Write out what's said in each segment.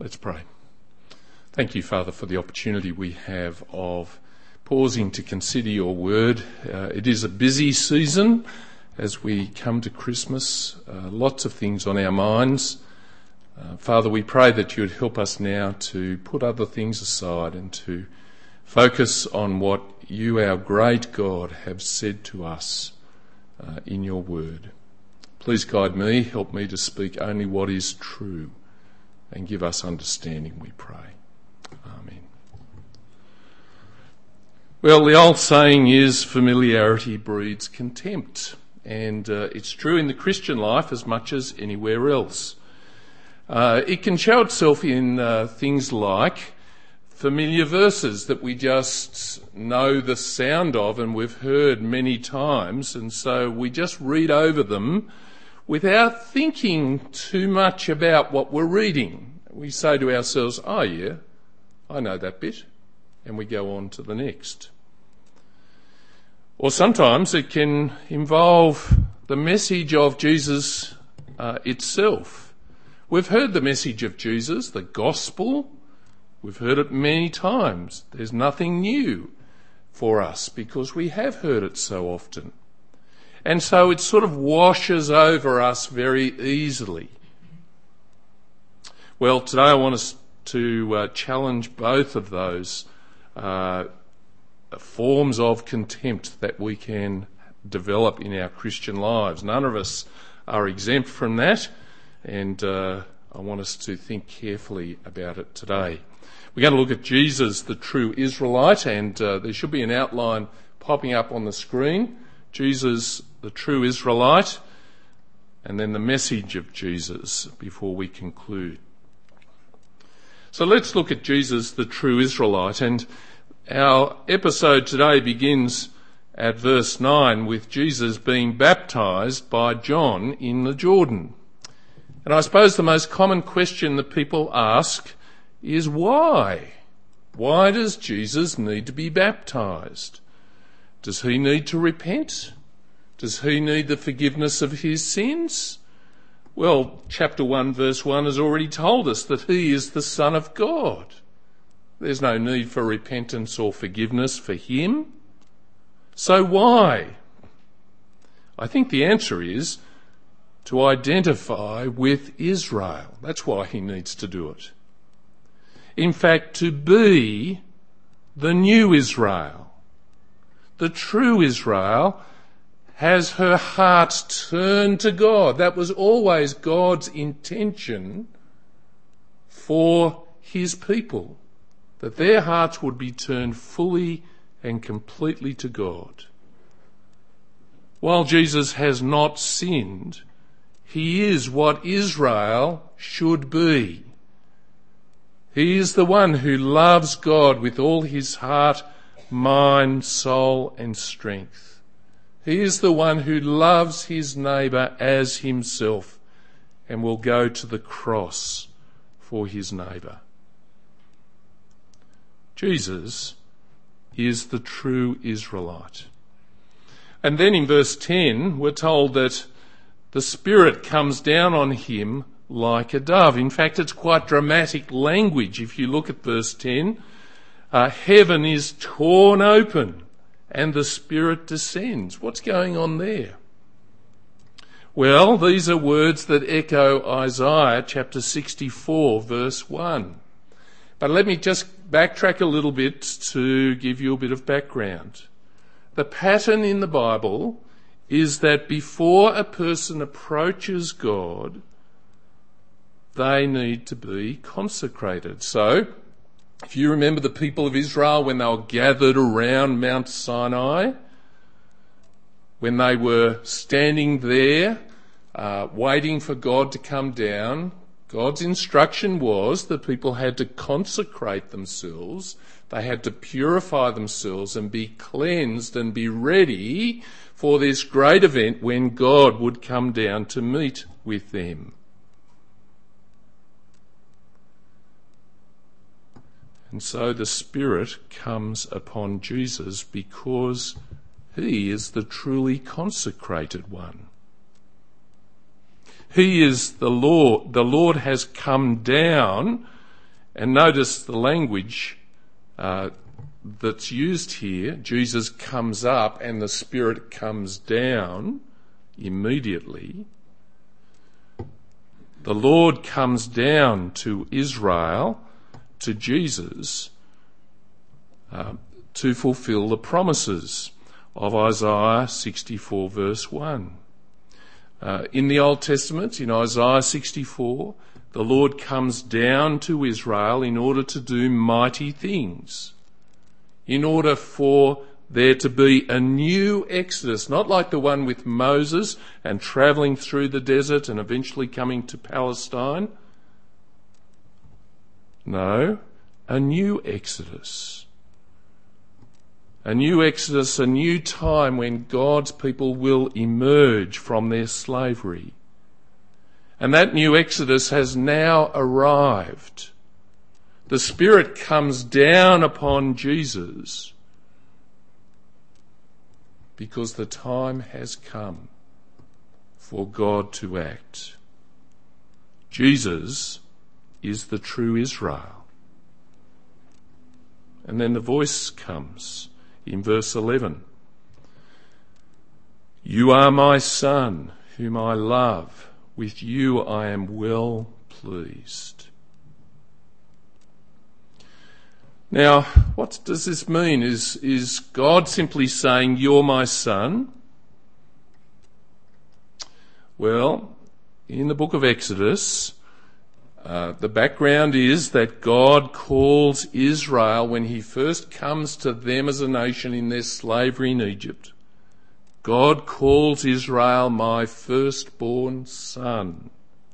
Let's pray. Thank you, Father, for the opportunity we have of pausing to consider your word. It is a busy season as we come to Christmas. Lots of things on our minds. Father, we pray that you would help us now to put other things aside and to focus on what you, our great God, have said to us in your word. Please guide me, help me to speak only what is true, and give us understanding, we pray. Amen. Well, the old saying is familiarity breeds contempt, and it's true in the Christian life as much as anywhere else. It can show itself in things like familiar verses that we just know the sound of and we've heard many times, and so we just read over them without thinking too much about what we're reading. We say to ourselves, oh yeah, I know that bit, and we go on to the next. Or sometimes it can involve the message of Jesus itself. We've heard the message of Jesus, the gospel. We've heard it many times. There's nothing new for us because we have heard it so often. And so it sort of washes over us very easily. Well, today I want us to challenge both of those forms of contempt that we can develop in our Christian lives. None of us are exempt from that, and I want us to think carefully about it today. We're going to look at Jesus, the true Israelite, and there should be an outline popping up on the screen. Jesus, the true Israelite, and then the message of Jesus before we conclude. So let's look at Jesus, the true Israelite, and our episode today begins at verse 9 with Jesus being baptized by John in the Jordan. And I suppose the most common question that people ask is why? Why does Jesus need to be baptized? Does he need to repent? Does he need the forgiveness of his sins? Well, chapter 1, verse 1 has already told us that he is the Son of God. There's no need for repentance or forgiveness for him. So why? I think the answer is to identify with Israel. That's why he needs to do it. In fact, to be the new Israel. The true Israel has her heart turned to God. That was always God's intention for his people, that their hearts would be turned fully and completely to God. While Jesus has not sinned, he is what Israel should be. He is the one who loves God with all his heart, mind, soul, and strength. He is the one who loves his neighbour as himself and will go to the cross for his neighbour. Jesus is the true Israelite. And then in verse 10, we're told that the Spirit comes down on him like a dove. In fact, it's quite dramatic language. If you look at verse 10, heaven is torn open and the Spirit descends. What's going on there? Well, these are words that echo Isaiah chapter 64, verse 1. But let me just backtrack a little bit to give you a bit of background. The pattern in the Bible is that before a person approaches God, they need to be consecrated. So, if you remember the people of Israel when they were gathered around Mount Sinai, when they were standing there waiting for God to come down, God's instruction was that people had to consecrate themselves, they had to purify themselves and be cleansed and be ready for this great event when God would come down to meet with them. And so the Spirit comes upon Jesus because he is the truly consecrated one. He is the Lord. The Lord has come down And notice the language that's used here. Jesus comes up and the Spirit comes down immediately. The Lord comes down to Israel, to Jesus, to fulfill the promises of Isaiah 64 verse 1. In the Old Testament, in Isaiah 64, the Lord comes down to Israel in order to do mighty things, in order for there to be a new exodus, not like the one with Moses and travelling through the desert and eventually coming to Palestine. No, a new exodus. A new exodus, a new time when God's people will emerge from their slavery. And that new exodus has now arrived. The Spirit comes down upon Jesus because the time has come for God to act. Jesus is the true Israel. And then the voice comes in verse 11. You are my Son, whom I love. With you I am well pleased. Now, what does this mean? Is God simply saying, you're my son? Well, in the book of Exodus, the background is that God calls Israel, when he first comes to them as a nation in their slavery in Egypt, God calls Israel my firstborn son.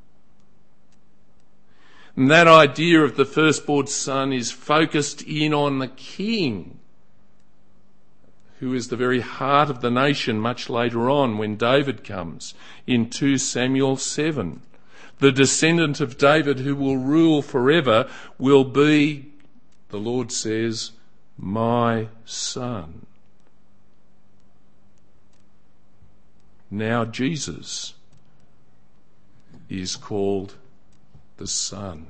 And that idea of the firstborn son is focused in on the king, who is the very heart of the nation much later on when David comes in 2 Samuel 7. The descendant of David who will rule forever will be, the Lord says, my son. Now Jesus is called the Son.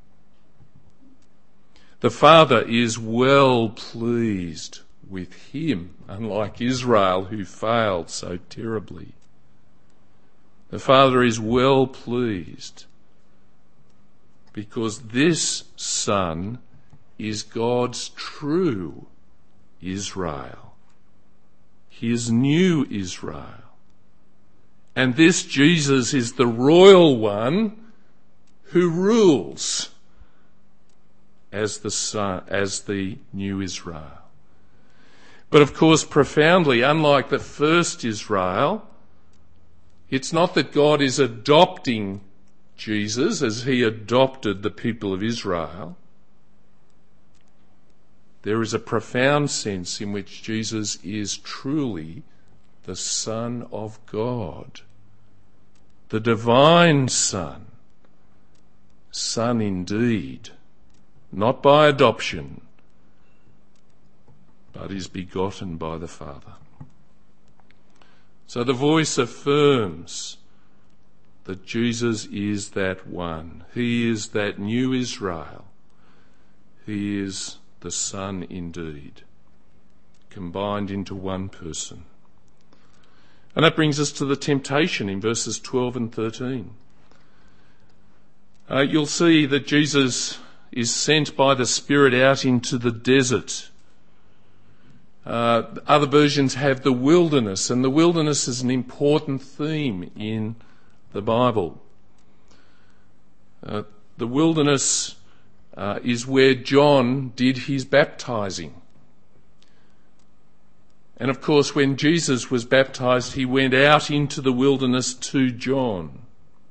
The Father is well pleased with him, unlike Israel who failed so terribly. The Father is well pleased because this Son is God's true Israel, his new Israel. And this Jesus is the royal one who rules as the Son, as the new Israel. But of course, profoundly, unlike the first Israel, it's not that God is adopting Jesus as he adopted the people of Israel. There is a profound sense in which Jesus is truly the Son of God, the divine Son, Son indeed, not by adoption, but is begotten by the Father. So the voice affirms that Jesus is that one. He is that new Israel. He is the Son indeed, combined into one person. And that brings us to the temptation in verses 12 and 13. You'll see that Jesus is sent by the Spirit out into the desert. Other versions have the wilderness, and the wilderness is an important theme in the Bible. The wilderness is where John did his baptizing. And of course, when Jesus was baptized, he went out into the wilderness to John.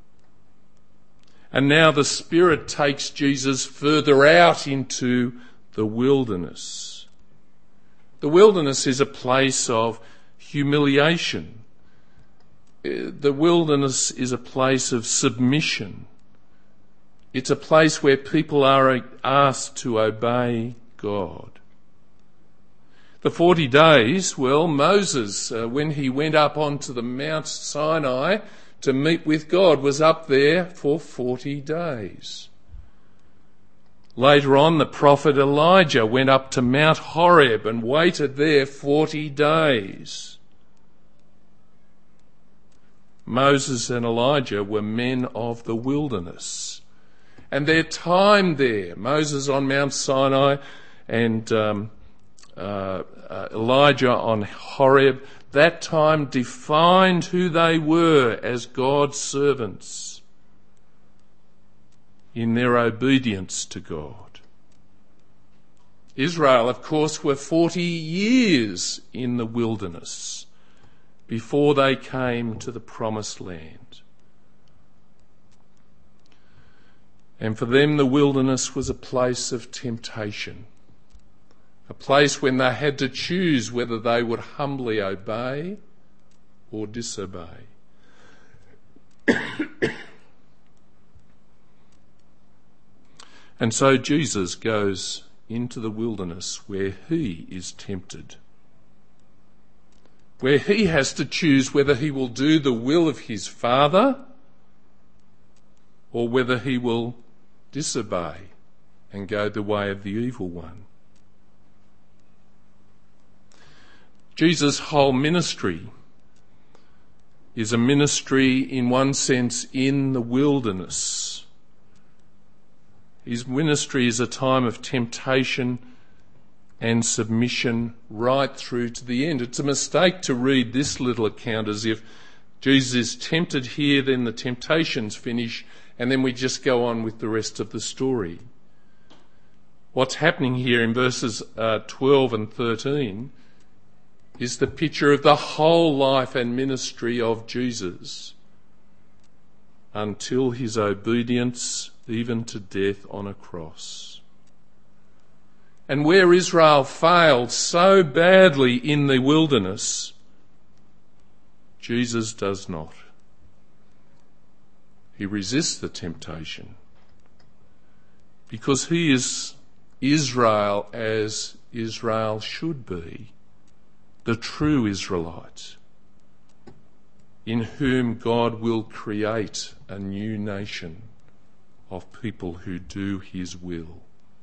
And now the Spirit takes Jesus further out into the wilderness. The wilderness is a place of humiliation. The wilderness is a place of submission. It's a place where people are asked to obey God. The 40 days, well, Moses, when he went up onto the Mount Sinai to meet with God, was up there for 40 days. Later on, the prophet Elijah went up to Mount Horeb and waited there 40 days. Moses and Elijah were men of the wilderness. And their time there, Moses on Mount Sinai and Elijah on Horeb, that time defined who they were as God's servants in their obedience to God. Israel, of course, were 40 years in the wilderness before they came to the promised land. And for them, the wilderness was a place of temptation, a place when they had to choose whether they would humbly obey or disobey. And so Jesus goes into the wilderness where he is tempted, where he has to choose whether he will do the will of his Father or whether he will disobey and go the way of the evil one. Jesus' whole ministry is a ministry, in one sense, in the wilderness. His ministry is a time of temptation and submission right through to the end. It's a mistake to read this little account as if Jesus is tempted here, then the temptations finish, and then we just go on with the rest of the story. What's happening here in verses 12 and 13 is the picture of the whole life and ministry of Jesus until his obedience even to death on a cross. And where Israel failed so badly in the wilderness, Jesus does not. He resists the temptation because he is Israel as Israel should be, the true Israelite, in whom God will create a new nation of people who do his will.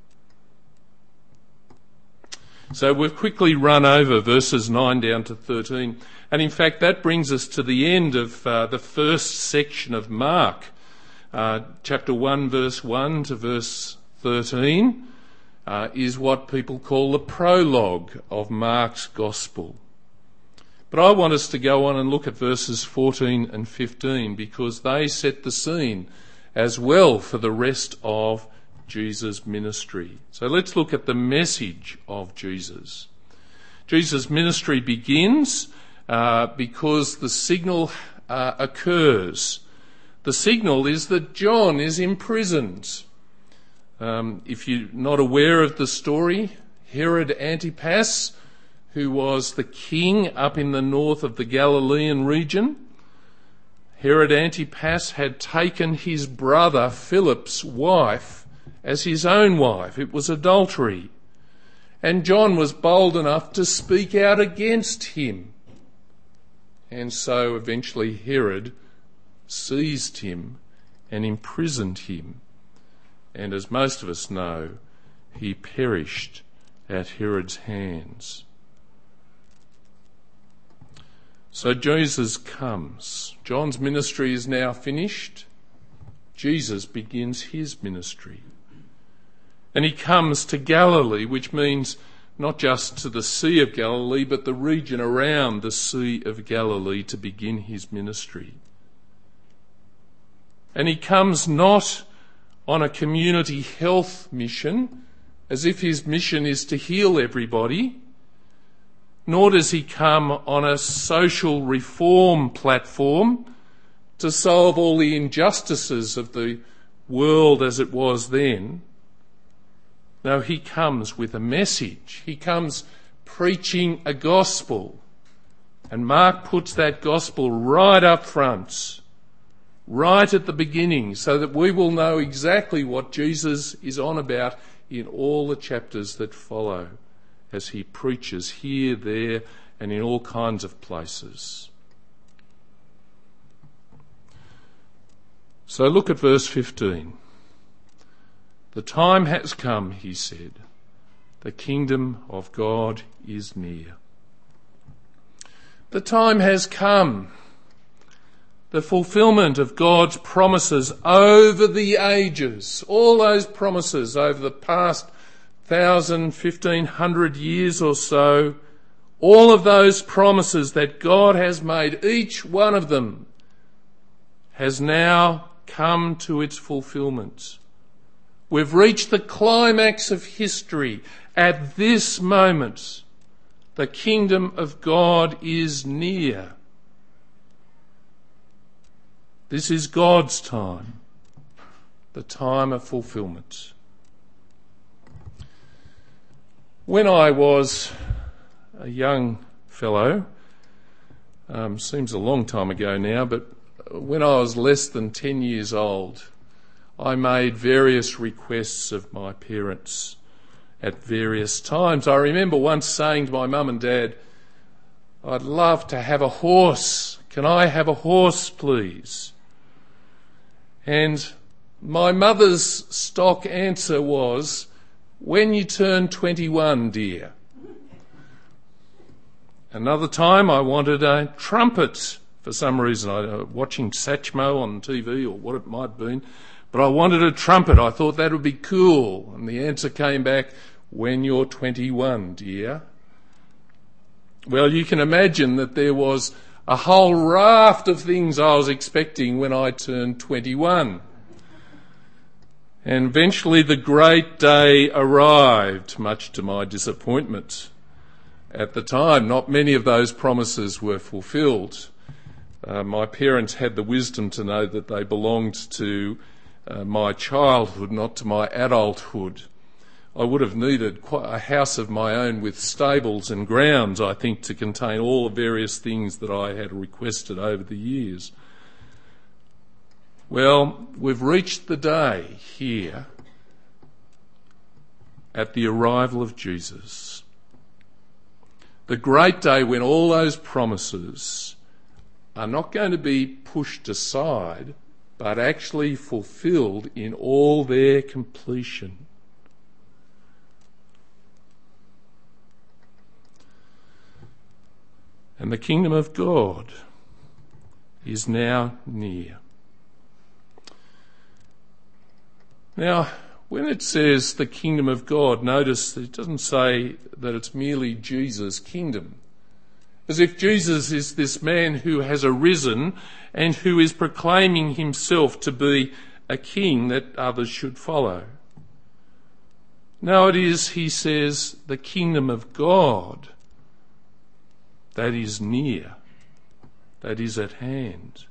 So we've quickly run over verses 9 down to 13, and in fact that brings us to the end of the first section of Mark, chapter 1 verse 1 to verse 13 is what people call the prologue of Mark's Gospel. But I want us to go on and look at verses 14 and 15 because they set the scene as well for the rest of Jesus' ministry. So let's look at the message of Jesus. Jesus' ministry begins because the signal occurs. The signal is that John is imprisoned. If you're not aware of the story, Herod Antipas, who was the king up in the north of the Galilean region, Herod Antipas had taken his brother Philip's wife as his own wife. It was adultery. And John was bold enough to speak out against him. And so eventually Herod seized him and imprisoned him. And as most of us know, he perished at Herod's hands. So Jesus comes. John's ministry is now finished. Jesus begins his ministry. And he comes to Galilee, which means not just to the Sea of Galilee, but the region around the Sea of Galilee to begin his ministry. And he comes not on a community health mission, as if his mission is to heal everybody, nor does he come on a social reform platform to solve all the injustices of the world as it was then. No, he comes with a message. He comes preaching a gospel. And Mark puts that gospel right up front, right at the beginning, so that we will know exactly what Jesus is on about in all the chapters that follow, as he preaches here, there, and in all kinds of places. So look at verse 15. The time has come, he said. The kingdom of God is near. The time has come. The fulfillment of God's promises over the ages, all those promises over the past 1,000, 1,500 years or so, all of those promises that God has made, each one of them has now come to its fulfillment. We've reached the climax of history at this moment. The kingdom of God is near. This is God's time, the time of fulfillment. When I was a young fellow, seems a long time ago now, but when I was less than 10 years old, I made various requests of my parents at various times. I remember once saying to my mum and dad, "I'd love to have a horse. Can I have a horse, please?" And my mother's stock answer was, "When you turn 21, dear." Another time I wanted a trumpet. For some reason, I was watching Satchmo on TV or what it might have been, but I wanted a trumpet. I thought that would be cool. And the answer came back, "When you're 21, dear." Well, you can imagine that there was a whole raft of things I was expecting when I turned 21. And eventually the great day arrived, much to my disappointment. At the time, not many of those promises were fulfilled. My parents had the wisdom to know that they belonged to my childhood, not to my adulthood. I would have needed quite a house of my own with stables and grounds, I think, to contain all the various things that I had requested over the years. Well, we've reached the day here at the arrival of Jesus. The great day when all those promises are not going to be pushed aside, but actually fulfilled in all their completion. And the kingdom of God is now near. Now, when it says the kingdom of God, notice that it doesn't say that it's merely Jesus' kingdom. As if Jesus is this man who has arisen and who is proclaiming himself to be a king that others should follow. No, it is, he says, the kingdom of God that is near, that is at hand.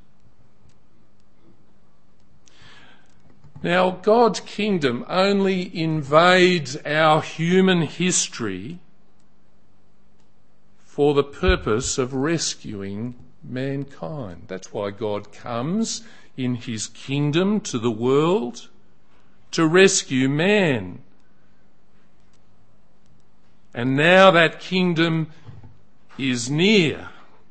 Now, God's kingdom only invades our human history for the purpose of rescuing mankind. That's why God comes in his kingdom to the world, to rescue man. And now that kingdom is near.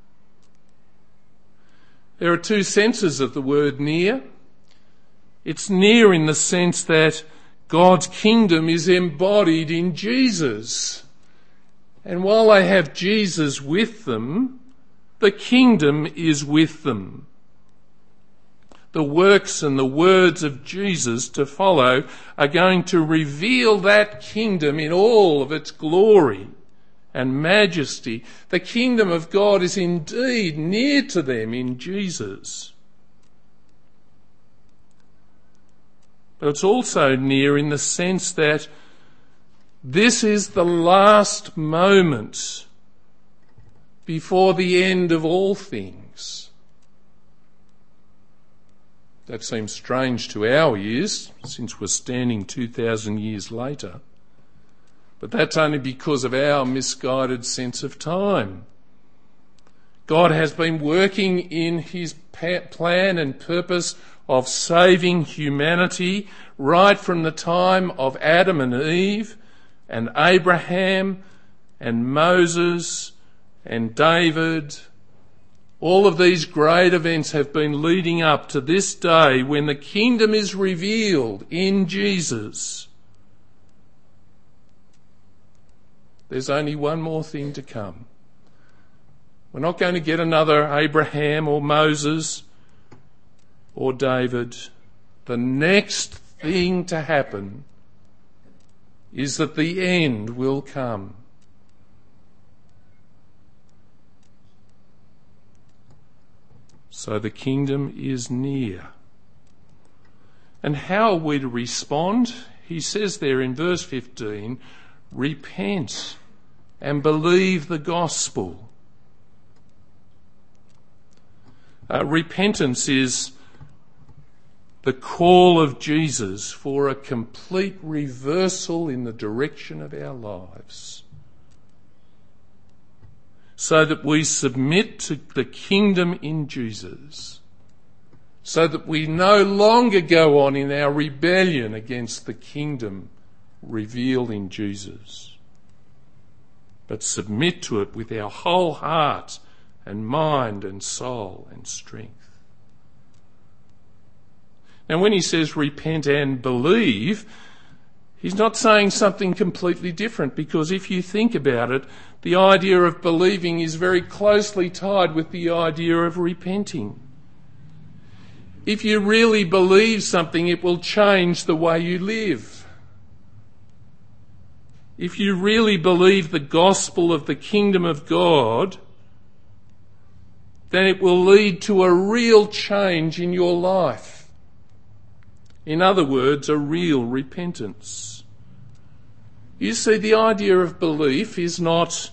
There are two senses of the word near. It's near in the sense that God's kingdom is embodied in Jesus. And while they have Jesus with them, the kingdom is with them. The works and the words of Jesus to follow are going to reveal that kingdom in all of its glory and majesty. The kingdom of God is indeed near to them in Jesus. But it's also near in the sense that this is the last moment before the end of all things. That seems strange to our ears, since we're standing 2,000 years later. But that's only because of our misguided sense of time. God has been working in his plan and purpose of saving humanity right from the time of Adam and Eve and Abraham and Moses and David, All of these great events have been leading up to this day when the kingdom is revealed in Jesus. There's only one more thing to come. We're not going to get another Abraham or Moses or David. The next thing to happen is that the end will come. So the kingdom is near. And how are we to respond? He says there in verse 15, repent and believe the gospel. Repentance is the call of Jesus for a complete reversal in the direction of our lives, so that we submit to the kingdom in Jesus, so that we no longer go on in our rebellion against the kingdom revealed in Jesus, but submit to it with our whole heart and mind and soul and strength. Now, when he says repent and believe, he's not saying something completely different, because if you think about it, the idea of believing is very closely tied with the idea of repenting. If you really believe something, it will change the way you live. If you really believe the gospel of the kingdom of God, then it will lead to a real change in your life. In other words, a real repentance. You see, the idea of belief is not,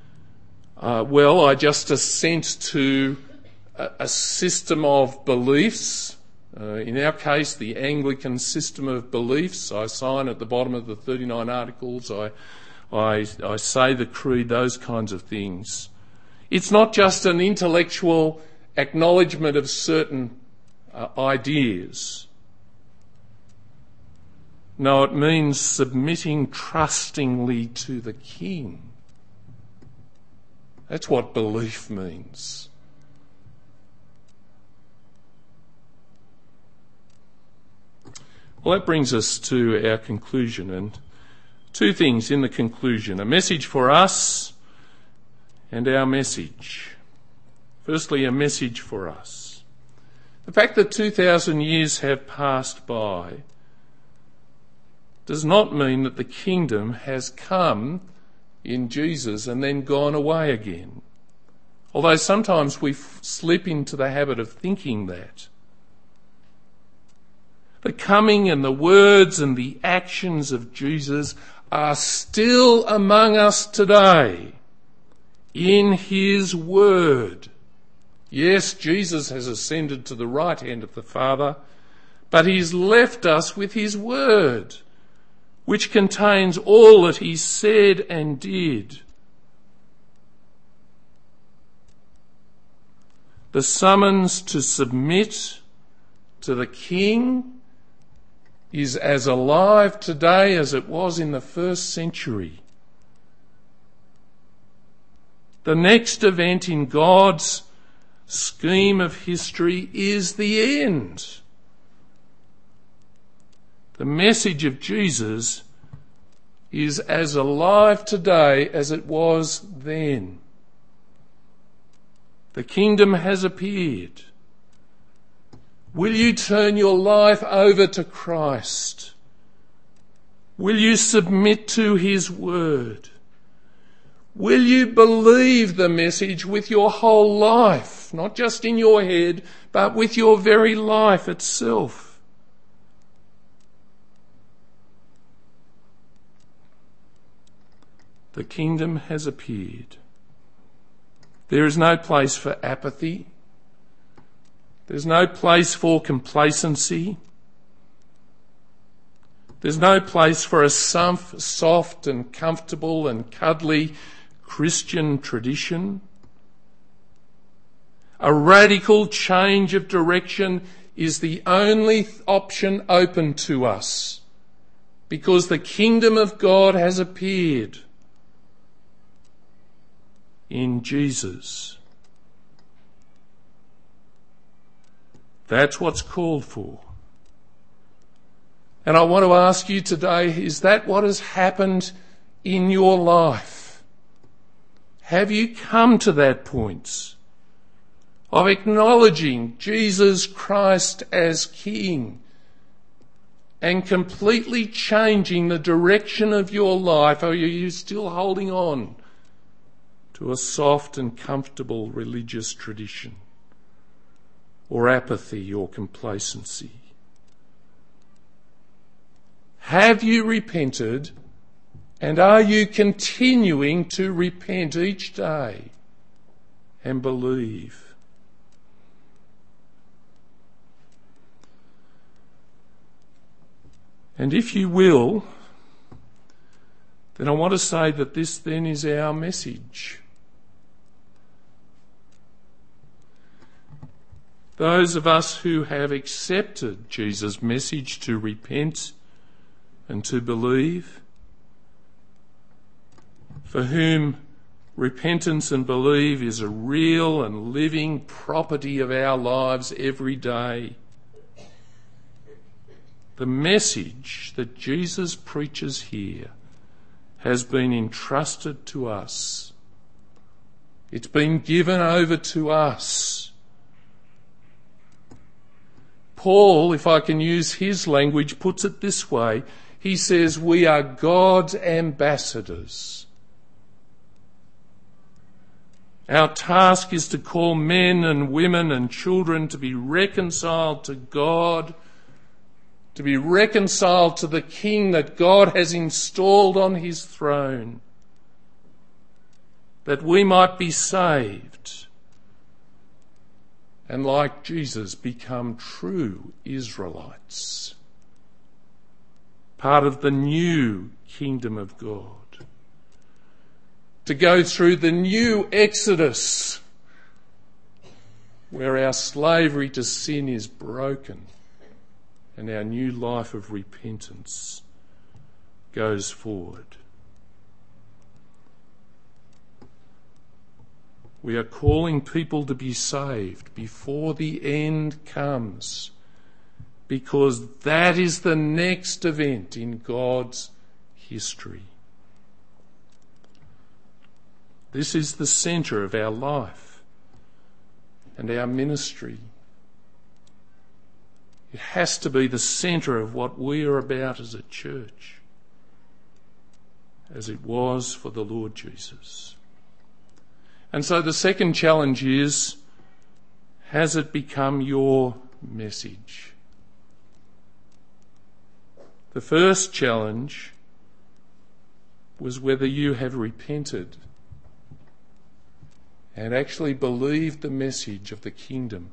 I just assent to a system of beliefs. In our case, the Anglican system of beliefs. I sign at the bottom of the 39 Articles. I say the creed, those kinds of things. It's not just an intellectual acknowledgement of certain ideas. No, it means submitting trustingly to the King. That's what belief means. Well, that brings us to our conclusion, and two things in the conclusion: a message for us and our message. Firstly, a message for us. The fact that 2,000 years have passed by does not mean that the kingdom has come in Jesus and then gone away again. Although sometimes we slip into the habit of thinking that. The coming and the words and the actions of Jesus are still among us today in his word. Yes, Jesus has ascended to the right hand of the Father, but he's left us with his word, which contains all that he said and did. The summons to submit to the King is as alive today as it was in the first century. The next event in God's scheme of history is the end. The message of Jesus is as alive today as it was then. The kingdom has appeared. Will you turn your life over to Christ? Will you submit to his word? Will you believe the message with your whole life, not just in your head, but with your very life itself? The kingdom has appeared. There is no place for apathy. There's no place for complacency. There's no place for a soft and comfortable and cuddly Christian tradition. A radical change of direction is the only option open to us, because the kingdom of God has appeared in Jesus. That's what's called for. And I want to ask you today, is that what has happened in your life? Have you come to that point of acknowledging Jesus Christ as King and completely changing the direction of your life? Or are you still holding on to a soft and comfortable religious tradition, or apathy or complacency? Have you repented, and are you continuing to repent each day and believe? And if you will, then I want to say that this then is our message. Those of us who have accepted Jesus' message to repent and to believe, for whom repentance and believe is a real and living property of our lives every day, the message that Jesus preaches here has been entrusted to us. It's been given over to us. Paul, if I can use his language, puts it this way. He says, we are God's ambassadors. Our task is to call men and women and children to be reconciled to God, to be reconciled to the King that God has installed on his throne, that we might be saved and, like Jesus, become true Israelites, part of the new kingdom of God, to go through the new Exodus where our slavery to sin is broken and our new life of repentance goes forward. We are calling people to be saved before the end comes, because that is the next event in God's history. This is the centre of our life and our ministry. It has to be the centre of what we are about as a church, as it was for the Lord Jesus. And so the second challenge is, has it become your message? The first challenge was whether you have repented and actually believed the message of the kingdom.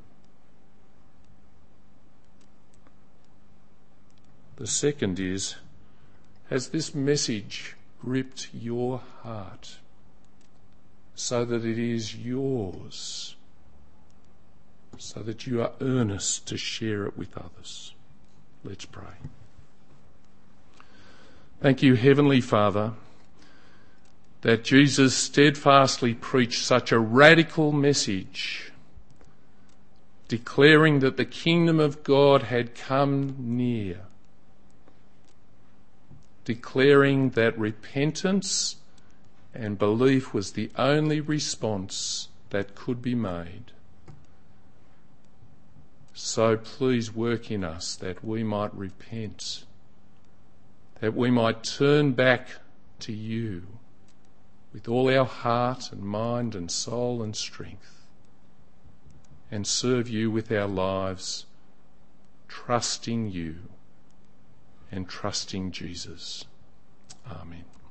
The second is, has this message gripped your heart so that it is yours, so that you are earnest to share it with others? Let's pray. Thank you, Heavenly Father, that Jesus steadfastly preached such a radical message, declaring that the kingdom of God had come near, declaring that repentance and belief was the only response that could be made. So please work in us that we might repent, that we might turn back to you with all our heart and mind and soul and strength, and serve you with our lives, trusting you and trusting Jesus. Amen.